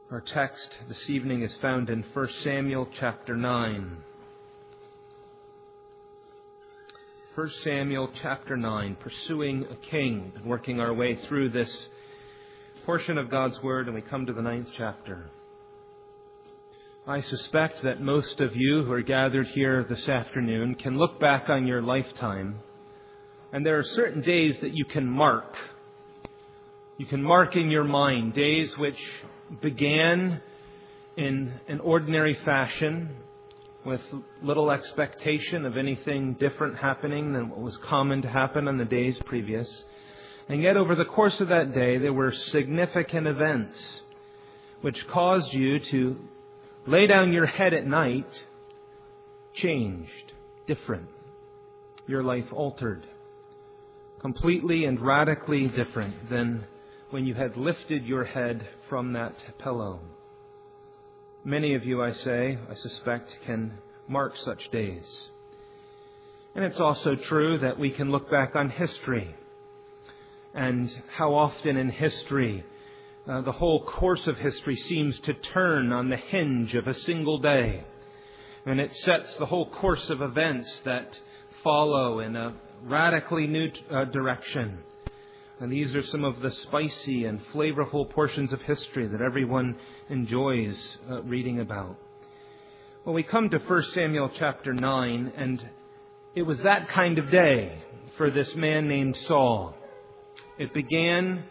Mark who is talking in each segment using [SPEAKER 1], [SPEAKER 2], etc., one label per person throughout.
[SPEAKER 1] Our text this evening is found in 1 Samuel chapter 9. 1 Samuel chapter 9, pursuing a king, and working our way through this portion of God's Word, and we come to the 9th chapter. I suspect that most of you who are gathered here this afternoon can look back on your lifetime, and there are certain days that you can mark. You can mark in your mind days which began in an ordinary fashion with little expectation of anything different happening than what was common to happen on the days previous. And yet over the course of that day, there were significant events which caused you to lay down your head at night, changed, different. Your life altered, completely and radically different than when you had lifted your head from that pillow. Many of you, I suspect, can mark such days. And it's also true that we can look back on history, and how often in history the whole course of history seems to turn on the hinge of a single day, and it sets the whole course of events that follow in a radically new direction. And these are some of the spicy and flavorful portions of history that everyone enjoys reading about. Well, we come to 1 Samuel chapter 9, and it was that kind of day for this man named Saul. It began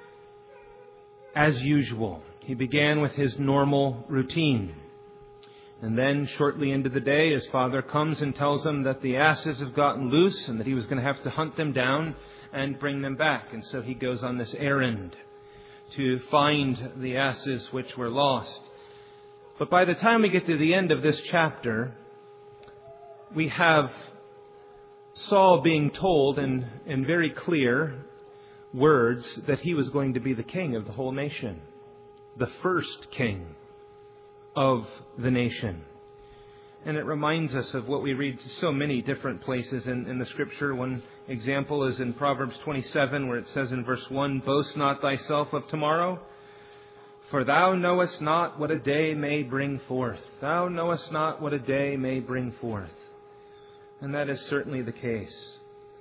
[SPEAKER 1] as usual. He began with his normal routine. And then shortly into the day, his father comes and tells him that the asses have gotten loose and that he was going to have to hunt them down and bring them back. And so he goes on this errand to find the asses which were lost. But by the time we get to the end of this chapter, we have Saul being told in very clear words that he was going to be the king of the whole nation, the first king of the nation. And it reminds us of what we read so many different places in the Scripture. One example is in Proverbs 27, where it says in verse 1, "Boast not thyself of tomorrow, for thou knowest not what a day may bring forth." Thou knowest not what a day may bring forth. And that is certainly the case.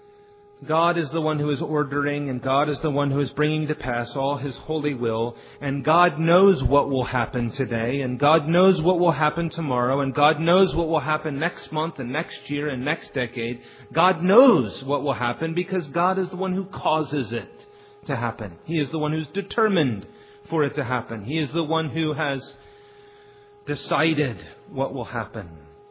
[SPEAKER 1] God is the one who is ordering, and God is the one who is bringing to pass all His holy will. And God knows what will happen today, and God knows what will happen tomorrow, and God knows what will happen next month and next year and next decade. God knows what will happen because God is the one who causes it to happen. He is the one who's determined for it to happen. He is the one who has decided what will happen.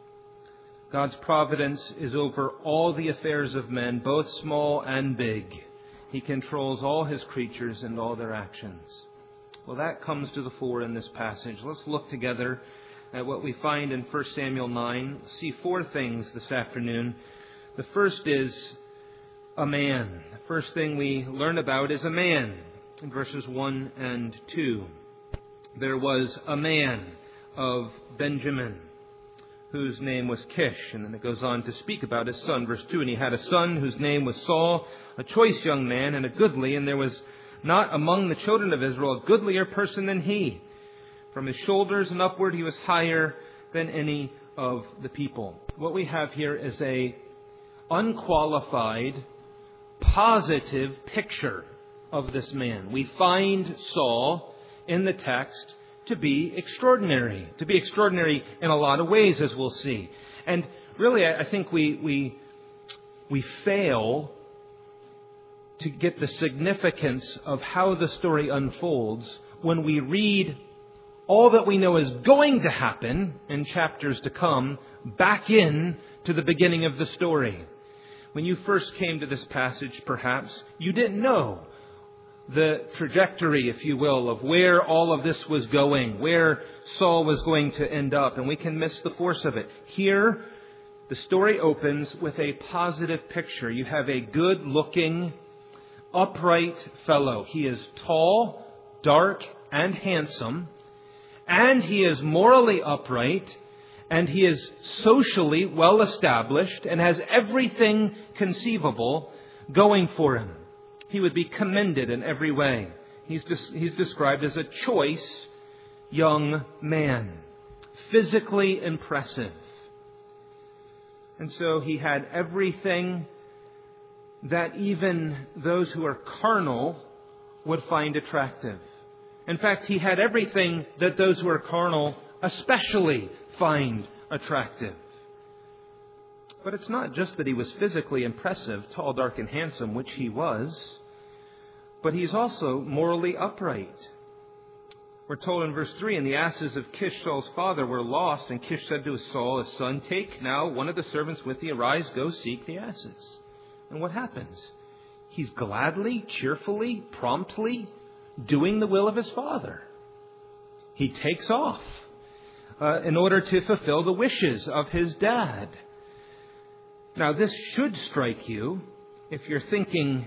[SPEAKER 1] God's providence is over all the affairs of men, both small and big. He controls all His creatures and all their actions. Well, that comes to the fore in this passage. Let's look together at what we find in 1 Samuel 9. See four things this afternoon. The first is a man. The first thing we learn about is a man in verses 1 and 2. There was a man of Benjamin, whose name was Kish. And then it goes on to speak about his son. Verse 2, "And he had a son whose name was Saul, a choice young man and a goodly, and there was not among the children of Israel a goodlier person than he. From his shoulders and upward he was higher than any of the people." What we have here is a unqualified, positive picture of this man. We find Saul in the text to be extraordinary in a lot of ways, as we'll see. And really, I think we fail to get the significance of how the story unfolds when we read all that we know is going to happen in chapters to come back in to the beginning of the story. When you first came to this passage, perhaps, you didn't know the trajectory, if you will, of where all of this was going, where Saul was going to end up, and we can miss the force of it. Here, the story opens with a positive picture. You have a good-looking, upright fellow. He is tall, dark, and handsome, and he is morally upright, and he is socially well-established, and has everything conceivable going for him. He would be commended in every way. He's described as a choice young man, physically impressive. And so he had everything that even those who are carnal would find attractive. In fact, he had everything that those who are carnal especially find attractive. But it's not just that he was physically impressive, tall, dark, and handsome, which he was, but he's also morally upright. We're told in verse 3, and the asses of Kish, Saul's father, were lost, and Kish said to Saul, his son, take now one of the servants with thee, arise, go seek the asses. And what happens? He's gladly, cheerfully, promptly doing the will of his father. He takes off in order to fulfill the wishes of his dad. Now, this should strike you if you're thinking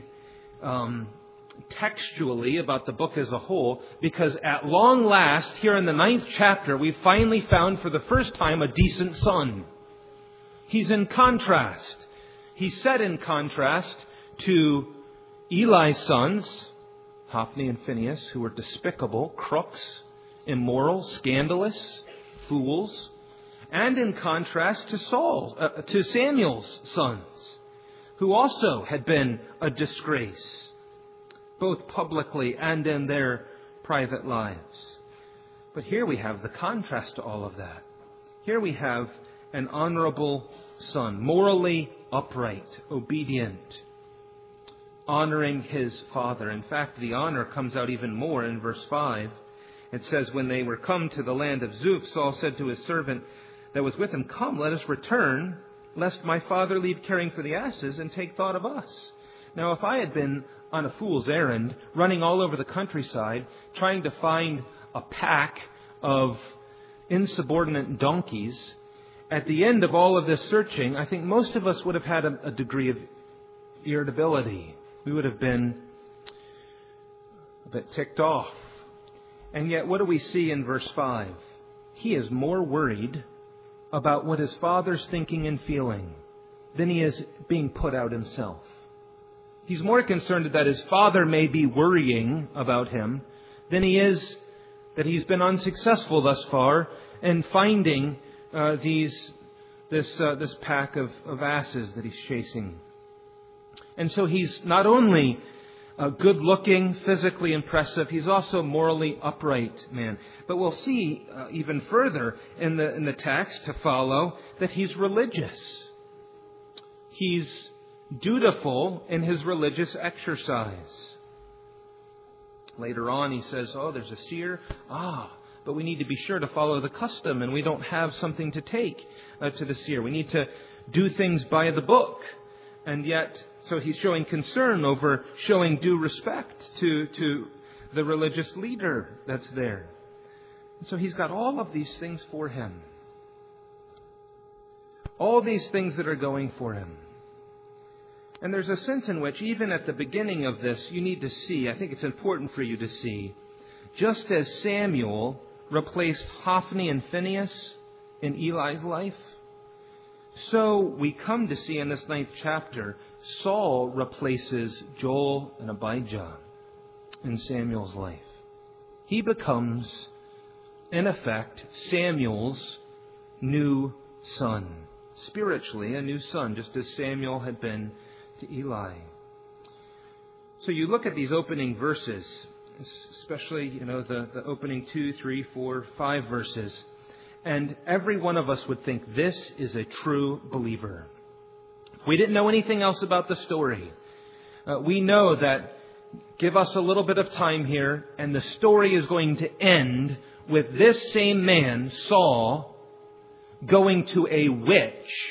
[SPEAKER 1] textually about the book as a whole, because at long last, here in the 9th chapter, we finally found for the first time a decent son. He's in contrast. He's set in contrast to Eli's sons, Hophni and Phinehas, who were despicable, crooks, immoral, scandalous, fools, and in contrast to Samuel's sons, who also had been a disgrace, both publicly and in their private lives. But here we have the contrast to all of that. Here we have an honorable son, morally upright, obedient, honoring his father. In fact, the honor comes out even more in verse 5. It says, when they were come to the land of Zuph, Saul said to his servant that was with him, come, let us return, lest my father leave caring for the asses and take thought of us. Now, if I had been on a fool's errand, running all over the countryside, trying to find a pack of insubordinate donkeys, at the end of all of this searching, I think most of us would have had a degree of irritability. We would have been a bit ticked off. And yet, what do we see in verse 5? He is more worried about what his father's thinking and feeling than he is being put out himself. He's more concerned that his father may be worrying about him than he is that he's been unsuccessful thus far in finding this pack of asses that he's chasing. And so he's not only good-looking, physically impressive, he's also morally upright man. But we'll see even further in the text to follow that he's religious. He's dutiful in his religious exercise. Later on he says, there's a seer. But we need to be sure to follow the custom, and we don't have something to take to the seer. We need to do things by the book. And yet, so he's showing concern over showing due respect to the religious leader that's there. And so he's got all of these things for him. All these things that are going for him. And there's a sense in which, even at the beginning of this, you need to see, I think it's important for you to see, just as Samuel replaced Hophni and Phinehas in Eli's life, so we come to see in this 9th chapter, Saul replaces Joel and Abijah in Samuel's life. He becomes, in effect, Samuel's new son. Spiritually, a new son, just as Samuel had been to Eli. So you look at these opening verses, especially, the opening 2, 3, 4, 5 verses, and every one of us would think this is a true believer. If we didn't know anything else about the story, we know that give us a little bit of time here, and the story is going to end with this same man, Saul, going to a witch.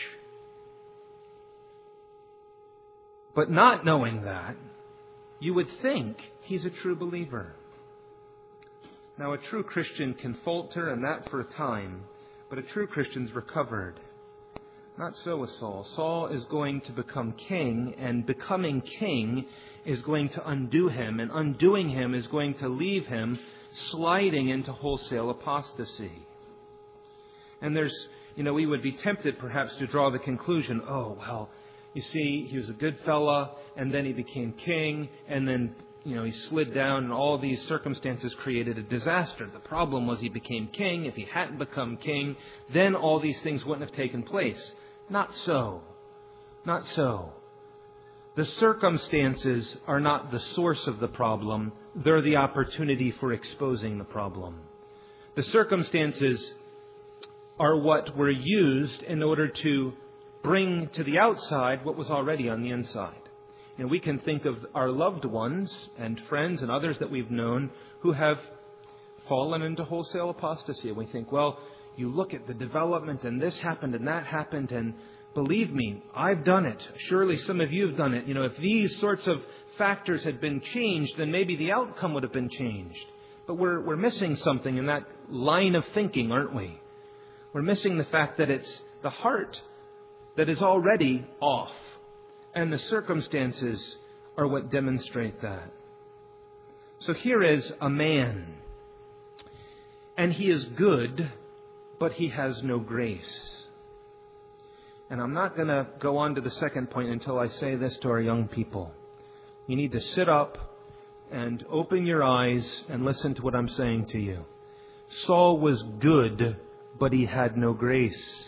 [SPEAKER 1] But not knowing that, you would think he's a true believer. Now, a true Christian can falter, and that for a time, but a true Christian's recovered. Not so with Saul. Saul is going to become king, and becoming king is going to undo him, and undoing him is going to leave him sliding into wholesale apostasy. And we would be tempted perhaps to draw the conclusion, you see, he was a good fella, and then he became king, and then he slid down and all these circumstances created a disaster. The problem was he became king. If he hadn't become king, then all these things wouldn't have taken place. Not so. Not so. The circumstances are not the source of the problem. They're the opportunity for exposing the problem. The circumstances are what were used in order to bring to the outside what was already on the inside. We can think of our loved ones and friends and others that we've known who have fallen into wholesale apostasy. And we think, well, you look at the development and this happened and that happened, and believe me, I've done it. Surely some of you have done it. If these sorts of factors had been changed, then maybe the outcome would have been changed. But we're missing something in that line of thinking, aren't we? We're missing the fact that it's the heart that is already off. And the circumstances are what demonstrate that. So here is a man. And he is good, but he has no grace. And I'm not going to go on to the second point until I say this to our young people. You need to sit up and open your eyes and listen to what I'm saying to you. Saul was good, but he had no grace.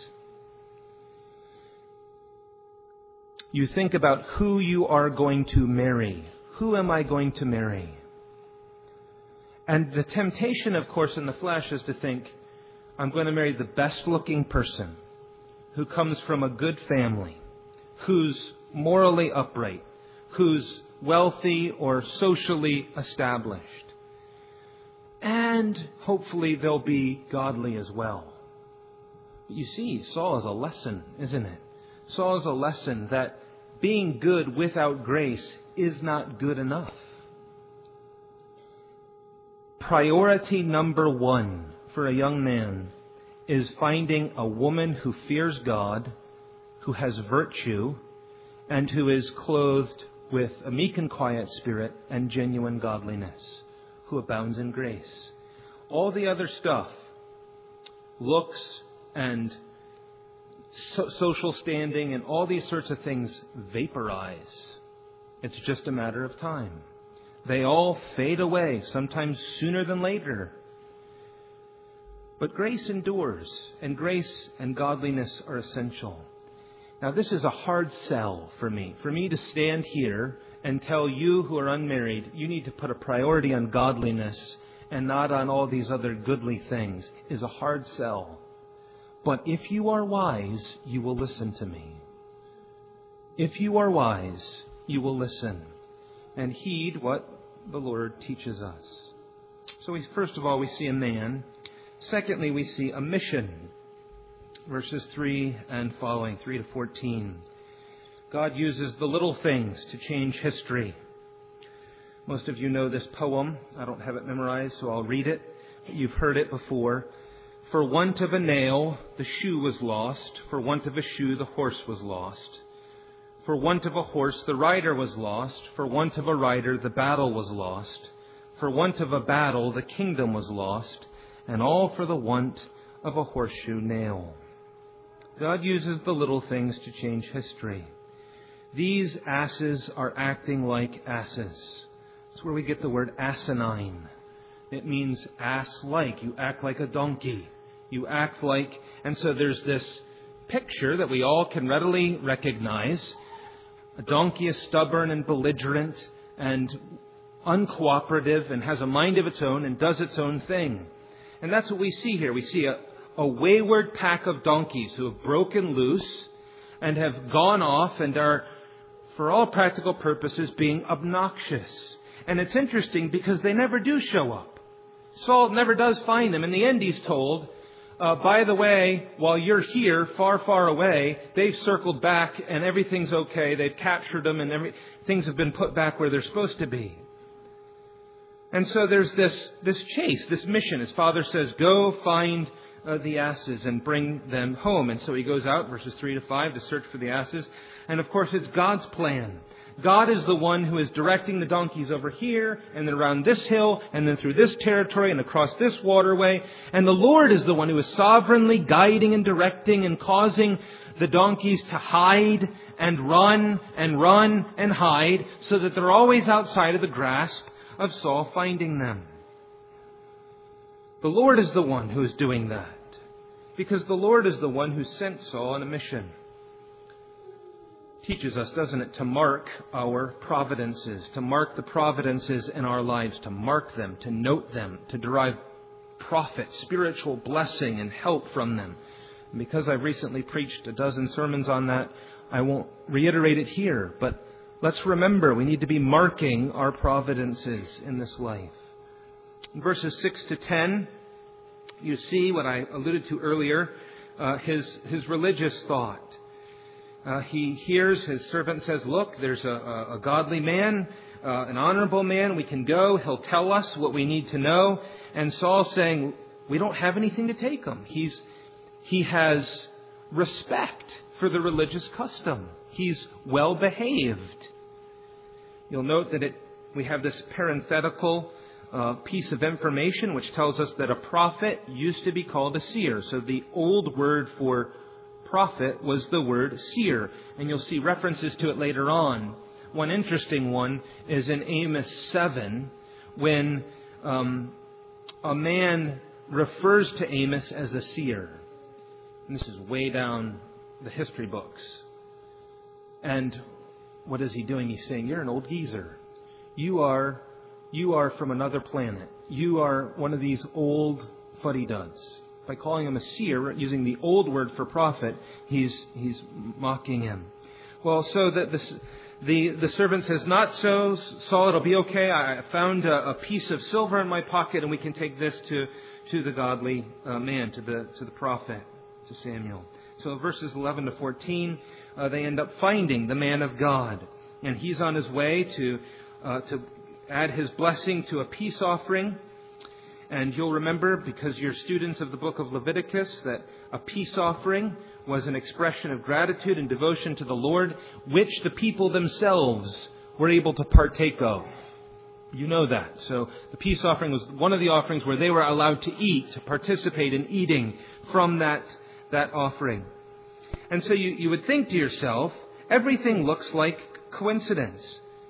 [SPEAKER 1] You think about who you are going to marry. Who am I going to marry? And the temptation, of course, in the flesh is to think, I'm going to marry the best looking person who comes from a good family, who's morally upright, who's wealthy or socially established. And hopefully they'll be godly as well. But you see, Saul is a lesson, isn't it? Saul is a lesson that being good without grace is not good enough. Priority number one for a young man is finding a woman who fears God, who has virtue, and who is clothed with a meek and quiet spirit and genuine godliness, who abounds in grace. All the other stuff, looks and social standing and all these sorts of things, vaporize. It's just a matter of time. They all fade away, sometimes sooner than later. But grace endures, and grace and godliness are essential. Now, this is a hard sell for me. For me to stand here and tell you who are unmarried, you need to put a priority on godliness and not on all these other goodly things, is a hard sell. But if you are wise, you will listen to me. If you are wise, you will listen and heed what the Lord teaches us. So first of all, we see a man. Secondly, we see a mission. Verses 3 and following, 3 to 14. God uses the little things to change history. Most of you know this poem. I don't have it memorized, so I'll read it. You've heard it before. For want of a nail, the shoe was lost. For want of a shoe, the horse was lost. For want of a horse, the rider was lost. For want of a rider, the battle was lost. For want of a battle, the kingdom was lost. And all for the want of a horseshoe nail. God uses the little things to change history. These asses are acting like asses. That's where we get the word asinine. It means ass-like. You act like a donkey. You act like... And so there's this picture that we all can readily recognize. A donkey is stubborn and belligerent and uncooperative and has a mind of its own and does its own thing. And that's what we see here. We see a wayward pack of donkeys who have broken loose and have gone off and are, for all practical purposes, being obnoxious. And it's interesting because they never do show up. Saul never does find them. In the end, he's told, by the way, while you're here, far, far away, they've circled back and everything's okay. They've captured them and things have been put back where they're supposed to be. And so there's this chase, this mission. His father says, go find the asses and bring them home. And so he goes out, verses 3 to 5, to search for the asses. And of course, it's God's plan. God is the one who is directing the donkeys over here, and then around this hill, and then through this territory, and across this waterway. And the Lord is the one who is sovereignly guiding and directing and causing the donkeys to hide and run and hide, so that they're always outside of the grasp of Saul finding them. The Lord is the one who is doing that, because the Lord is the one who sent Saul on a mission. Teaches us, doesn't it, to mark our providences, to mark the providences in our lives, to mark them, to note them, to derive profit, spiritual blessing and help from them. And because I've recently preached a dozen sermons on that, I won't reiterate it here, but let's remember we need to be marking our providences in this life. In verses 6 to 10, you see what I alluded to earlier, his religious thought. He hears his servant says, look, there's a godly man, an honorable man. We can go. He'll tell us what we need to know. And Saul's saying, we don't have anything to take him. He has respect for the religious custom. He's well behaved. You'll note that we have this parenthetical piece of information which tells us that a prophet used to be called a seer. So the old word for prophet was the word seer. And you'll see references to it later on. One interesting one is in Amos 7 when a man refers to Amos as a seer. And this is way down the history books. And what is he doing? He's saying, you're an old geezer. You are from another planet. You are one of these old fuddy-duds. By calling him a seer, using the old word for prophet, he's mocking him. Well, so that the servant says, not so, Saul, it'll be okay. I found a piece of silver in my pocket, and we can take this to the godly man, to the prophet, to Samuel. So verses 11 to 14, they end up finding the man of God. And he's on his way to add his blessing to a peace offering. And you'll remember, because you're students of the book of Leviticus, that a peace offering was an expression of gratitude and devotion to the Lord, which the people themselves were able to partake of. You know that. So the peace offering was one of the offerings where they were allowed to eat, to participate in eating from that offering. And so you would think to yourself, everything looks like coincidence.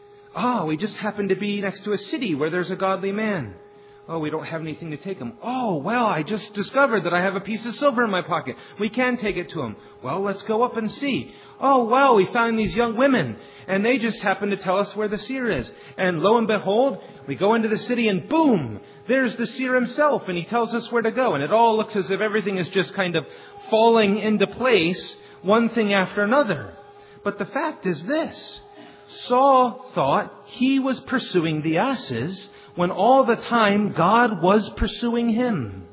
[SPEAKER 1] We just happen to be next to a city where there's a godly man. We don't have anything to take him. I just discovered that I have a piece of silver in my pocket. We can take it to him. Well, let's go up and see. We found these young women, and they just happen to tell us where the seer is. And lo and behold, we go into the city, and boom, there's the seer himself, and he tells us where to go. And it all looks as if everything is just kind of falling into place, one thing after another. But the fact is this: Saul thought he was pursuing the asses, when all the time God was pursuing him.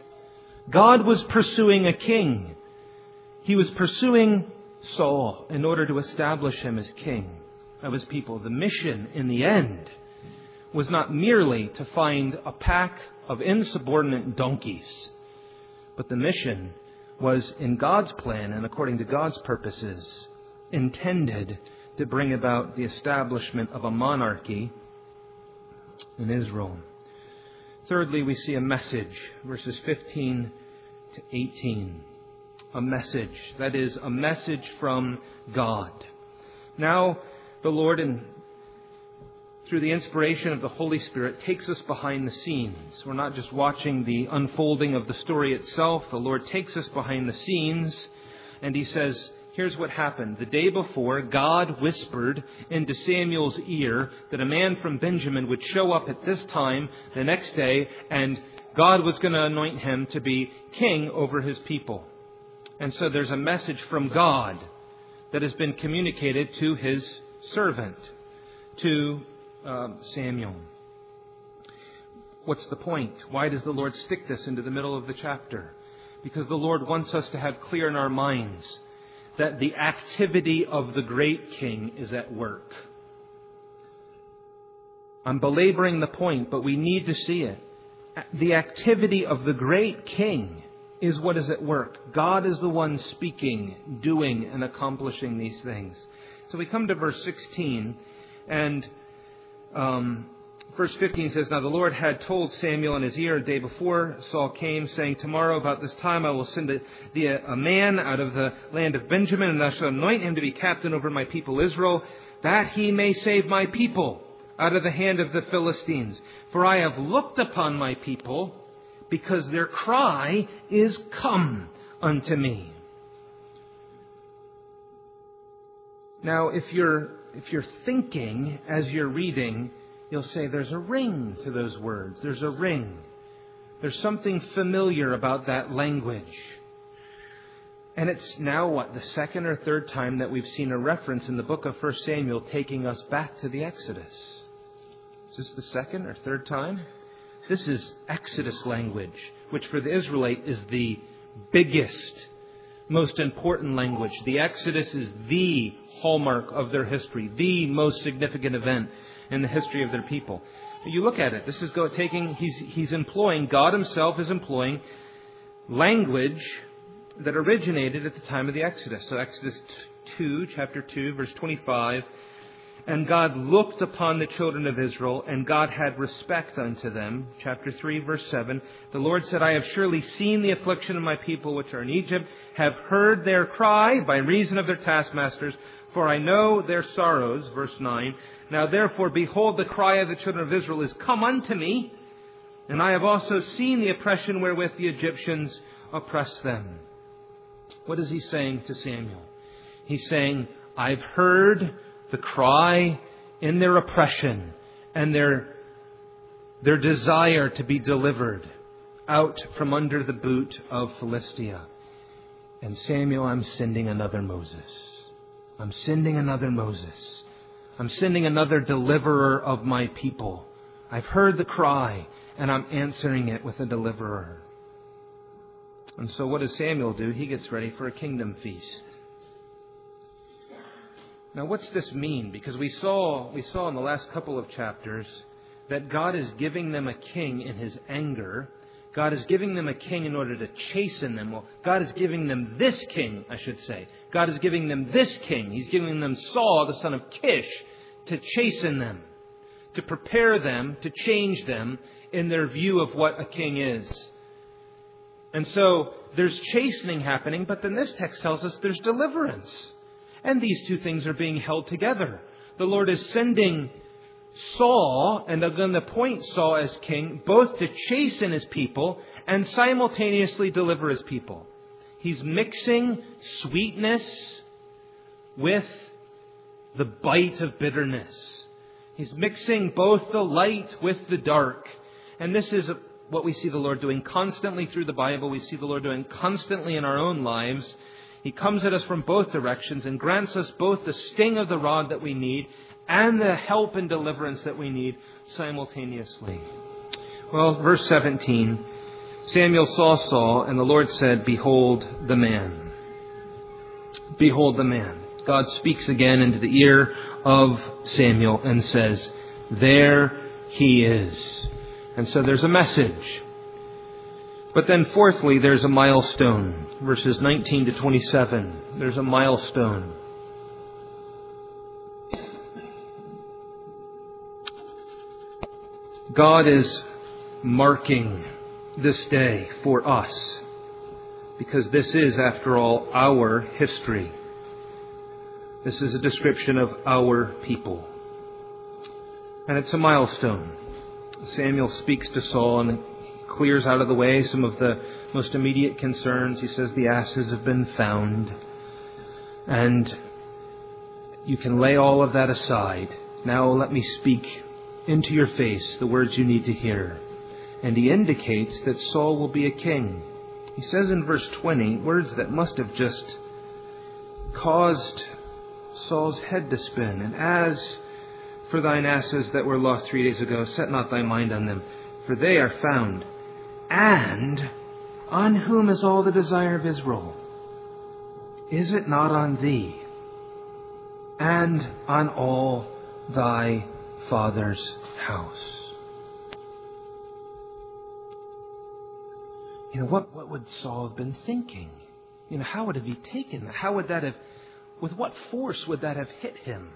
[SPEAKER 1] God was pursuing a king. He was pursuing Saul in order to establish him as king of his people. The mission in the end was not merely to find a pack of insubordinate donkeys, but the mission was, in God's plan and according to God's purposes, intended to bring about the establishment of a monarchy in Israel. Thirdly, we see a message, verses 15 to 18. A message. That is, a message from God. Now, the Lord, through the inspiration of the Holy Spirit, takes us behind the scenes. We're not just watching the unfolding of the story itself. The Lord takes us behind the scenes, and He says, here's what happened. The day before, God whispered into Samuel's ear that a man from Benjamin would show up at this time the next day, and God was going to anoint him to be king over His people. And so there's a message from God that has been communicated to His servant, to Samuel. What's the point? Why does the Lord stick this into the middle of the chapter? Because the Lord wants us to have clear in our minds that the activity of the great king is at work. I'm belaboring the point, but we need to see it. The activity of the great king is what is at work. God is the one speaking, doing, and accomplishing these things. So we come to verse 16, and verse 15 says, Now the Lord had told Samuel in his ear a day before Saul came, saying, Tomorrow about this time I will send thee a man out of the land of Benjamin, and thou shalt anoint him to be captain over my people Israel, that he may save my people out of the hand of the Philistines. For I have looked upon my people, because their cry is come unto me. Now, if you're thinking as you're reading, you'll say there's a ring to those words. There's a ring. There's something familiar about that language. And it's now, the second or third time that we've seen a reference in the book of 1 Samuel taking us back to the Exodus. Is this the second or third time? This is Exodus language, which for the Israelite is the biggest, most important language. The Exodus is the hallmark of their history, the most significant event in the history of their people. You look at it. This is he's employing, God himself is employing language that originated at the time of the Exodus. So Exodus 2, chapter 2, verse 25. And God looked upon the children of Israel, and God had respect unto them. Chapter 3, verse 7. The Lord said, I have surely seen the affliction of my people which are in Egypt, have heard their cry by reason of their taskmasters, for I know their sorrows. Verse 9. Now therefore, behold, the cry of the children of Israel is come unto me, and I have also seen the oppression wherewith the Egyptians oppress them. What is he saying to Samuel? He's saying, I've heard the cry in their oppression and their desire to be delivered out from under the boot of Philistia. And Samuel, I'm sending another Moses. I'm sending another Moses. I'm sending another deliverer of my people. I've heard the cry and I'm answering it with a deliverer. And so what does Samuel do? He gets ready for a kingdom feast. Now, what's this mean? Because we saw in the last couple of chapters that God is giving them a king in his anger. God is giving them a king in order to chasten them. Well, God is giving them this king, I should say. God is giving them this king. He's giving them Saul, the son of Kish, to chasten them, to prepare them, to change them in their view of what a king is. And so there's chastening happening, but then this text tells us there's deliverance. And these two things are being held together. The Lord is sending Saul, and they're going to appoint Saul as king, both to chasten his people and simultaneously deliver his people. He's mixing sweetness with the bite of bitterness. He's mixing both the light with the dark. And this is what we see the Lord doing constantly through the Bible. We see the Lord doing constantly in our own lives. He comes at us from both directions and grants us both the sting of the rod that we need and the help and deliverance that we need simultaneously. Well, verse 17, Samuel saw Saul, and the Lord said, Behold the man. Behold the man. God speaks again into the ear of Samuel and says, There he is. And so there's a message. But then fourthly, there's a milestone. Verses 19 to 27. There's a milestone. God is marking this day for us, because this is, after all, our history. This is a description of our people. And it's a milestone. Samuel speaks to Saul and clears out of the way some of the most immediate concerns. He says the asses have been found. And you can lay all of that aside. Now let me speak into your face the words you need to hear. And he indicates that Saul will be a king. He says in verse 20, words that must have just caused Saul's head to spin. And as for thine asses that were lost 3 days ago, set not thy mind on them, for they are found. And on whom is all the desire of Israel? Is it not on thee and on all thy father's house? What would Saul have been thinking? How would have he taken that? How would that have with what force would that have hit him?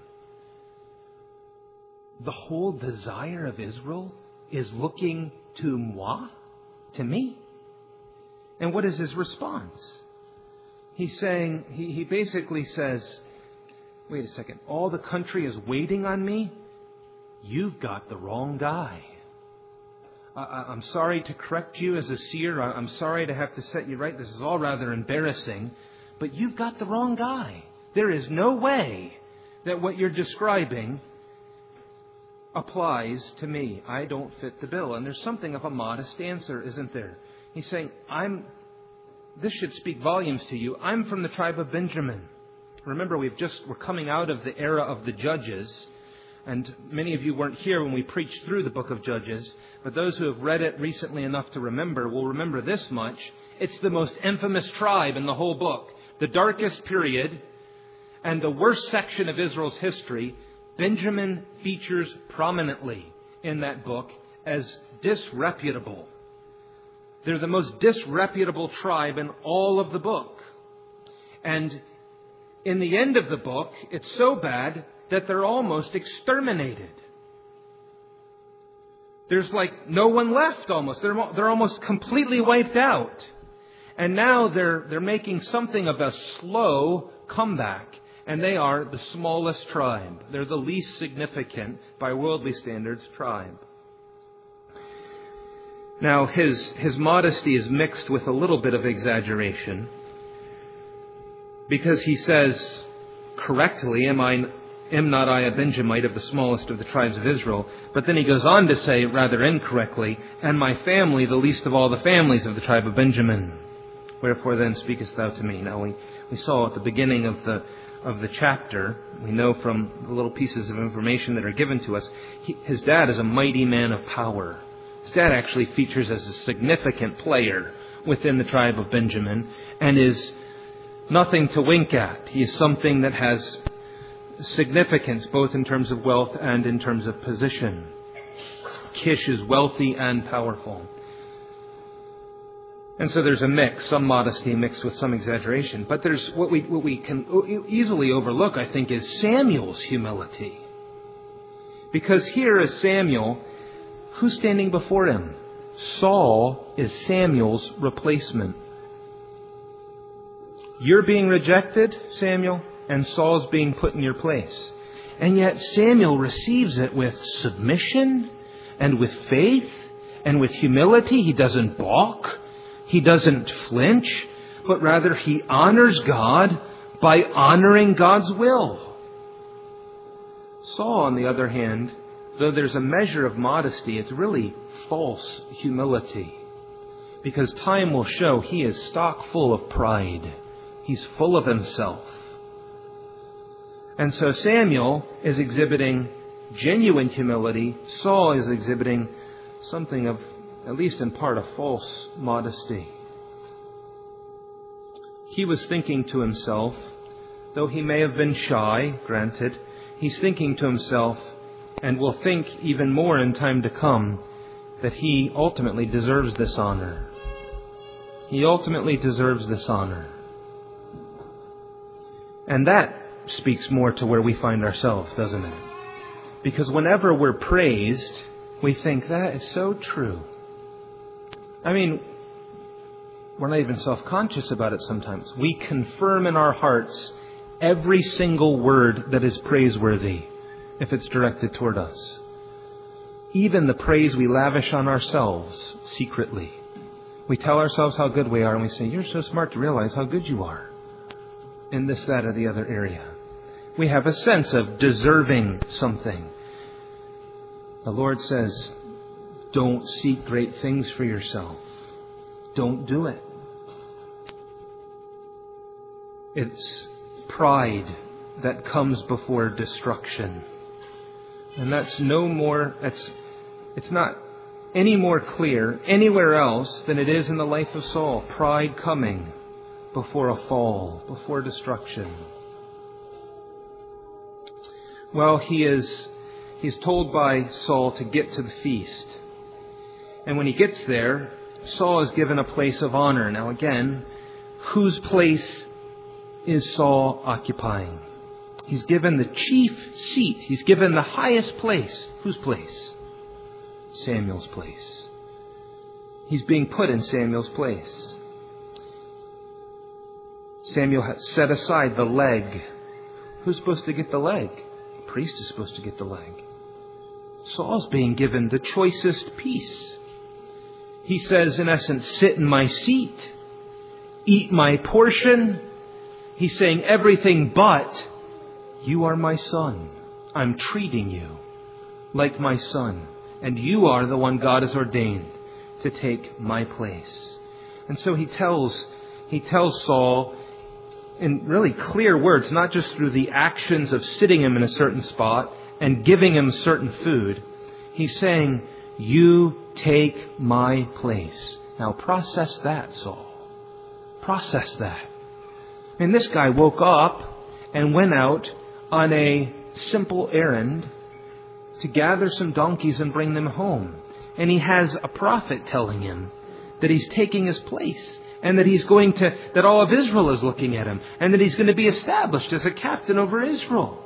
[SPEAKER 1] The whole desire of Israel is looking to moi, to me. And what is his response? He's saying, he basically says, wait a second, all the country is waiting on me? You've got the wrong guy. I'm sorry to correct you as a seer. I'm sorry to have to set you right. This is all rather embarrassing. But you've got the wrong guy. There is no way that what you're describing applies to me. I don't fit the bill. And there's something of a modest answer, isn't there? He's saying, this should speak volumes to you. I'm from the tribe of Benjamin. Remember, we're coming out of the era of the Judges. And many of you weren't here when we preached through the book of Judges. But those who have read it recently enough to remember will remember this much. It's the most infamous tribe in the whole book. The darkest period and the worst section of Israel's history. Benjamin features prominently in that book as disreputable. They're the most disreputable tribe in all of the book. And in the end of the book, it's so bad that they're almost exterminated. There's like no one left almost. They're almost completely wiped out. And now they're making something of a slow comeback. And they are the smallest tribe. They're the least significant, by worldly standards, tribe. Now, his modesty is mixed with a little bit of exaggeration. Because he says correctly, Am not I a Benjamite of the smallest of the tribes of Israel? But then he goes on to say, rather incorrectly, and my family the least of all the families of the tribe of Benjamin. Wherefore then speakest thou to me? Now we saw at the beginning of the chapter, we know from the little pieces of information that are given to us, his dad is a mighty man of power. His dad actually features as a significant player within the tribe of Benjamin and is nothing to wink at. He is something that has significance both in terms of wealth and in terms of position. Kish is wealthy and powerful. And so there's a mix, some modesty mixed with some exaggeration. But there's what we can easily overlook, I think, is Samuel's humility. Because here is Samuel, who's standing before him? Saul is Samuel's replacement. You're being rejected, Samuel, and Saul's being put in your place. And yet Samuel receives it with submission and with faith and with humility. He doesn't balk. He doesn't flinch, but rather he honors God by honoring God's will. Saul, on the other hand, though there's a measure of modesty, it's really false humility. Because time will show he is stock full of pride. He's full of himself. And so Samuel is exhibiting genuine humility. Saul is exhibiting something of, at least in part, a false modesty. He was thinking to himself, though he may have been shy, granted, he's thinking to himself, and will think even more in time to come, that he ultimately deserves this honor. He ultimately deserves this honor. And that speaks more to where we find ourselves, doesn't it? Because whenever we're praised, we think that is so true. I mean, we're not even self-conscious about it sometimes. We confirm in our hearts every single word that is praiseworthy if it's directed toward us. Even the praise we lavish on ourselves secretly. We tell ourselves how good we are and we say, you're so smart to realize how good you are in this, that, or the other area. We have a sense of deserving something. The Lord says, don't seek great things for yourself. Don't do it. It's pride that comes before destruction. And that's no more, it's not any more clear anywhere else than it is in the life of Saul. Pride coming before a fall, before destruction. Well, he's told by Saul to get to the feast. And when he gets there, Saul is given a place of honor. Now again, whose place is Saul occupying? He's given the chief seat. He's given the highest place. Whose place? Samuel's place. He's being put in Samuel's place. Samuel has set aside the leg. Who's supposed to get the leg? The priest is supposed to get the leg. Saul's being given the choicest piece. He says, in essence, sit in my seat, eat my portion. He's saying everything but, you are my son. I'm treating you like my son. And you are the one God has ordained to take my place. And so he tells Saul in really clear words, not just through the actions of sitting him in a certain spot and giving him certain food. He's saying, you take my place. Now process that, Saul. Process that. And this guy woke up and went out on a simple errand to gather some donkeys and bring them home. And he has a prophet telling him that he's taking his place and that all of Israel is looking at him and that he's going to be established as a captain over Israel.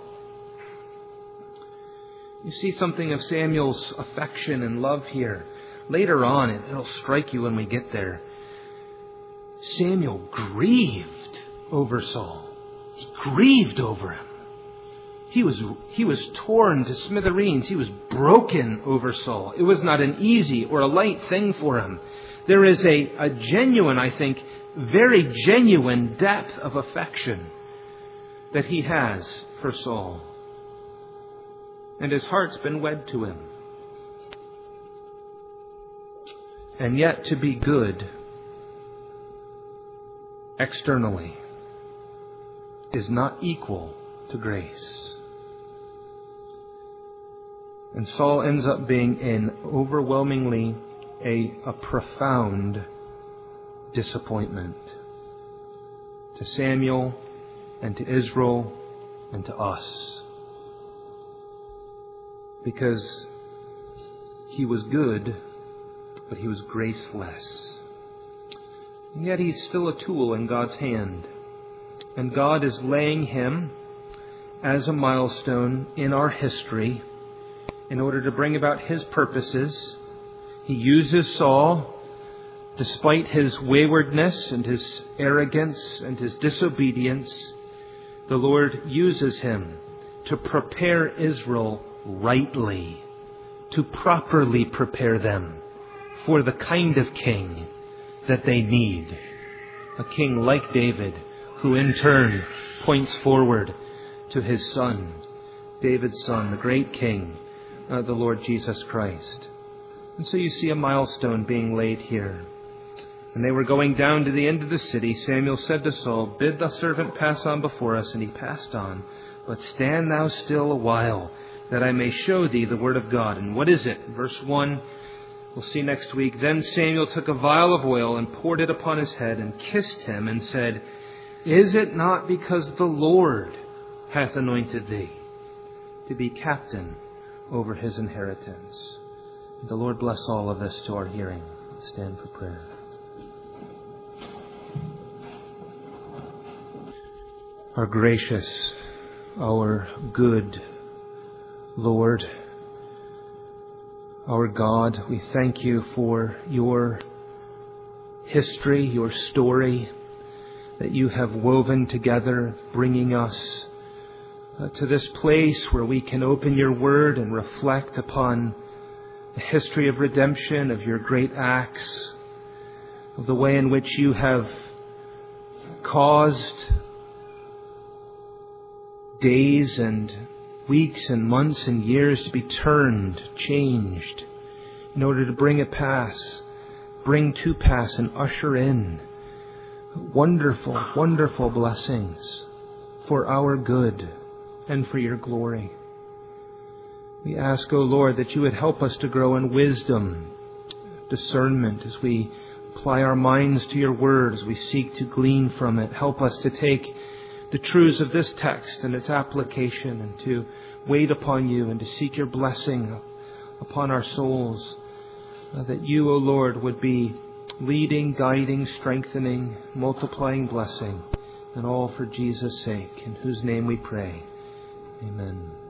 [SPEAKER 1] You see something of Samuel's affection and love here. Later on, it'll strike you when we get there. Samuel grieved over Saul. He grieved over him. He was torn to smithereens. He was broken over Saul. It was not an easy or a light thing for him. There is a genuine, I think, very genuine depth of affection that he has for Saul. And his heart's been wed to him. And yet to be good externally is not equal to grace. And Saul ends up being in overwhelmingly a profound disappointment to Samuel and to Israel and to us. Because he was good, but he was graceless. And yet he's still a tool in God's hand. And God is laying him as a milestone in our history in order to bring about His purposes. He uses Saul, despite his waywardness and his arrogance and his disobedience. The Lord uses him to prepare Israel rightly, to properly prepare them for the kind of king that they need. A king like David, who in turn points forward to his son, David's son, the great king, the Lord Jesus Christ. And so you see a milestone being laid here. When they were going down to the end of the city, Samuel said to Saul, "Bid the servant pass on before us." And he passed on. "But stand thou still a while, that I may show thee the word of God." And what is it? Verse 1, we'll see next week. "Then Samuel took a vial of oil and poured it upon his head and kissed him and said, Is it not because the Lord hath anointed thee to be captain over his inheritance?" The Lord bless all of this to our hearing. Let's stand for prayer. Our gracious, our good Lord, our God, we thank you for your history, your story that you have woven together, bringing us to this place where we can open your word and reflect upon the history of redemption, of your great acts, of the way in which you have caused days and weeks and months and years to be turned, changed, in order to bring to pass and usher in wonderful, wonderful blessings for our good and for your glory. We ask, O Lord, that you would help us to grow in wisdom, discernment, as we apply our minds to your word, as we seek to glean from it. Help us to take the truths of this text and its application and to wait upon you and to seek your blessing upon our souls. That you, O Lord, would be leading, guiding, strengthening, multiplying blessing and all for Jesus' sake, in whose name we pray. Amen.